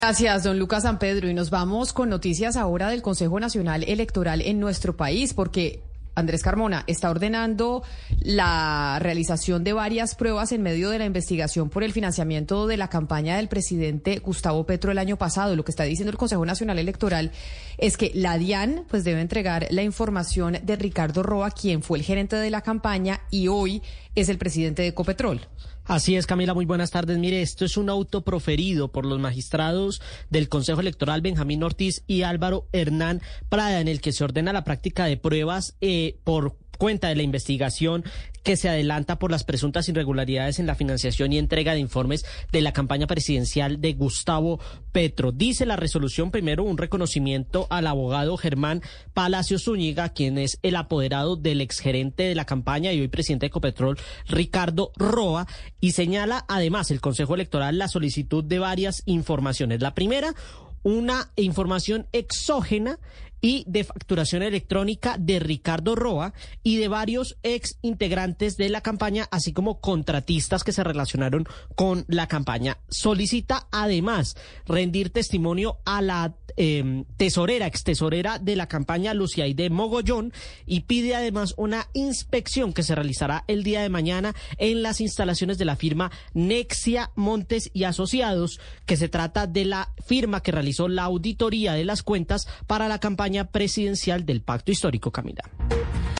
Gracias, don Lucas San Pedro. Y nos vamos con noticias ahora del Consejo Nacional Electoral en nuestro país, porque Andrés Carmona está ordenando la realización de varias pruebas en medio de la investigación por el financiamiento de la campaña del presidente Gustavo Petro el año pasado. Lo que está diciendo el Consejo Nacional Electoral es que la DIAN pues debe entregar la información de Ricardo Roa, quien fue el gerente de la campaña y hoy es el presidente de Ecopetrol. Así es, Camila, muy buenas tardes. Mire, esto es un auto proferido por los magistrados del Consejo Electoral Benjamín Ortiz y Álvaro Hernán Prada, en el que se ordena la práctica de pruebas por cuenta de la investigación que se adelanta por las presuntas irregularidades en la financiación y entrega de informes de la campaña presidencial de Gustavo Petro. Dice la resolución, primero, un reconocimiento al abogado Germán Palacios Zúñiga, quien es el apoderado del exgerente de la campaña y hoy presidente de Ecopetrol, Ricardo Roa, y señala además el Consejo Electoral la solicitud de varias informaciones. La primera, una información exógena y de facturación electrónica de Ricardo Roa y de varios ex integrantes de la campaña, así como contratistas que se relacionaron con la campaña. Solicita además rendir testimonio a la ex tesorera de la campaña, Luciaide Mogollón, y pide además una inspección que se realizará el día de mañana en las instalaciones de la firma Nexia Montes y Asociados, que se trata de la firma que realizó la auditoría de las cuentas para la campaña presidencial del Pacto Histórico, Camila.